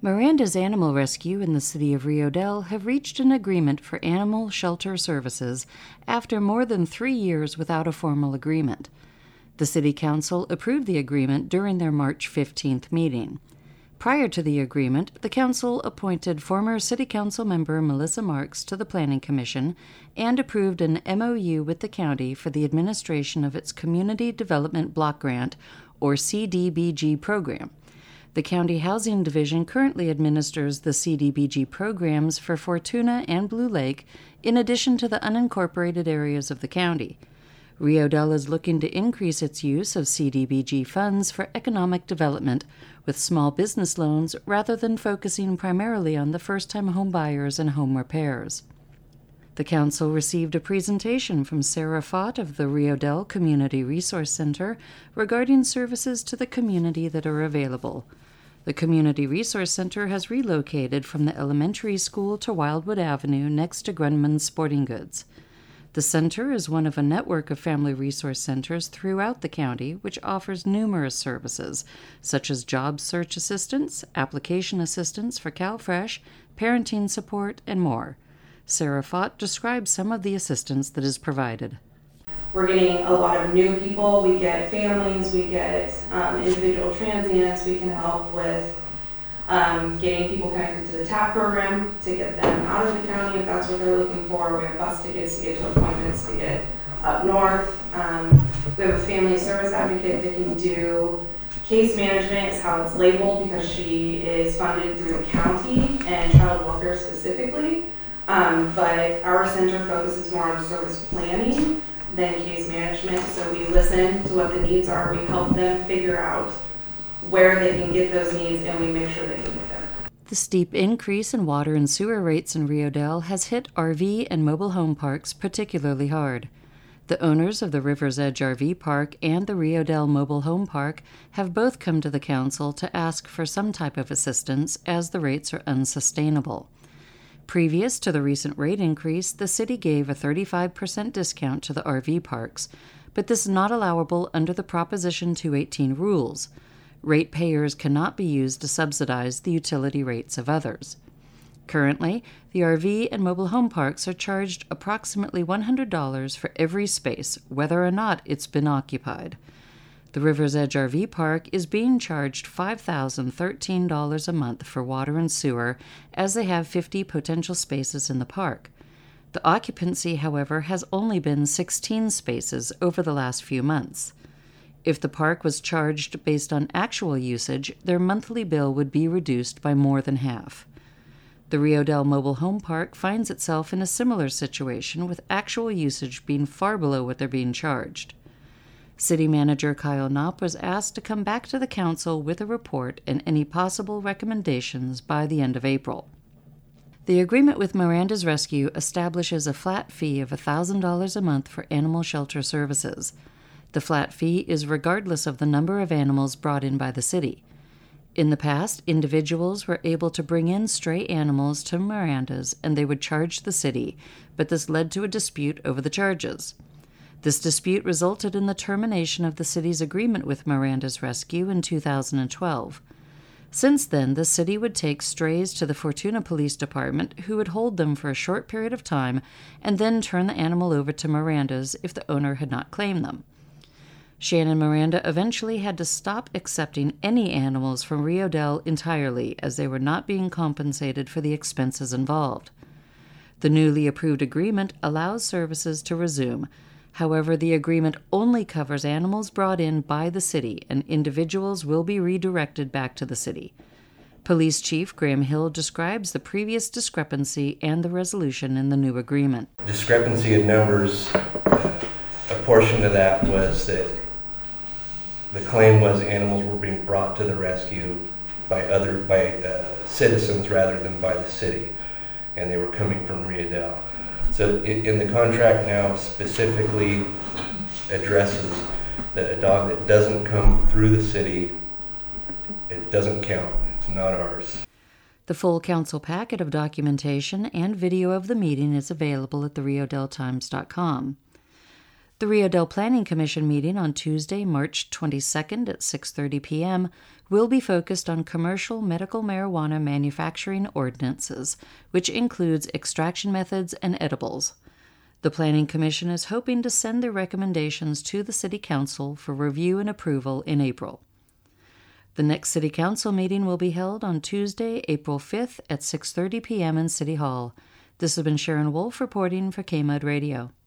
Miranda's Animal Rescue and the City of Rio Dell have reached an agreement for animal shelter services after more than 3 years without a formal agreement. The City Council approved the agreement during their March 15th meeting. Prior to the agreement, the Council appointed former City Council member Melissa Marks to the Planning Commission and approved an MOU with the county for the administration of its Community Development Block Grant, or CDBG program. The County Housing Division currently administers the CDBG programs for Fortuna and Blue Lake, in addition to the unincorporated areas of the county. Rio Dell is looking to increase its use of CDBG funds for economic development with small business loans rather than focusing primarily on the first-time home buyers and home repairs. The Council received a presentation from Sarah Fott of the Rio Dell Community Resource Center regarding services to the community that are available. The Community Resource Center has relocated from the elementary school to Wildwood Avenue next to Grunman's Sporting Goods. The center is one of a network of family resource centers throughout the county which offers numerous services, such as job search assistance, application assistance for CalFresh, parenting support, and more. Sarah Fott describes some of the assistance that is provided. We're getting a lot of new people. We get families, we get individual transients. We can help with getting people connected to the TAP program to get them out of the county if that's what they're looking for. We have bus tickets to get to appointments to get up north. We have a family service advocate that can do case management, is how it's labeled, because she is funded through the county and child welfare specifically. But our center focuses more on service planning than case management. So we listen to what the needs are. We help them figure out where they can get those needs, and we make sure they can get there. The steep increase in water and sewer rates in Rio Dell has hit RV and mobile home parks particularly hard. The owners of the River's Edge RV Park and the Rio Dell Mobile Home Park have both come to the Council to ask for some type of assistance as the rates are unsustainable. Previous to the recent rate increase, the city gave a 35% discount to the RV parks, but this is not allowable under the Proposition 218 rules. Ratepayers cannot be used to subsidize the utility rates of others. Currently, the RV and mobile home parks are charged approximately $100 for every space, whether or not it's been occupied. The River's Edge RV Park is being charged $5,013 a month for water and sewer, as they have 50 potential spaces in the park. The occupancy, however, has only been 16 spaces over the last few months. If the park was charged based on actual usage, their monthly bill would be reduced by more than half. The Rio Dell Mobile Home Park finds itself in a similar situation, with actual usage being far below what they're being charged. City Manager Kyle Knopp was asked to come back to the Council with a report and any possible recommendations by the end of April. The agreement with Miranda's Rescue establishes a flat fee of $1,000 a month for animal shelter services. The flat fee is regardless of the number of animals brought in by the city. In the past, individuals were able to bring in stray animals to Miranda's and they would charge the city, but this led to a dispute over the charges. This dispute resulted in the termination of the city's agreement with Miranda's Rescue in 2012. Since then, the city would take strays to the Fortuna Police Department, who would hold them for a short period of time and then turn the animal over to Miranda's if the owner had not claimed them. Shannon Miranda eventually had to stop accepting any animals from Rio Dell entirely, as they were not being compensated for the expenses involved. The newly approved agreement allows services to resume. However, the agreement only covers animals brought in by the city, and individuals will be redirected back to the city. Police Chief Graham Hill describes the previous discrepancy and the resolution in the new agreement. Discrepancy in numbers, a portion of that was that the claim was animals were being brought to the rescue by citizens rather than by the city, and they were coming from Rio Dell. So in the contract now specifically addresses that a dog that doesn't come through the city, it doesn't count. It's not ours. The full council packet of documentation and video of the meeting is available at theriodelltimes.com. The Rio Dell Planning Commission meeting on Tuesday, March 22nd at 6:30 p.m. will be focused on commercial medical marijuana manufacturing ordinances, which includes extraction methods and edibles. The Planning Commission is hoping to send their recommendations to the City Council for review and approval in April. The next City Council meeting will be held on Tuesday, April 5th at 6:30 p.m. in City Hall. This has been Sharon Wolf reporting for KMUD Radio.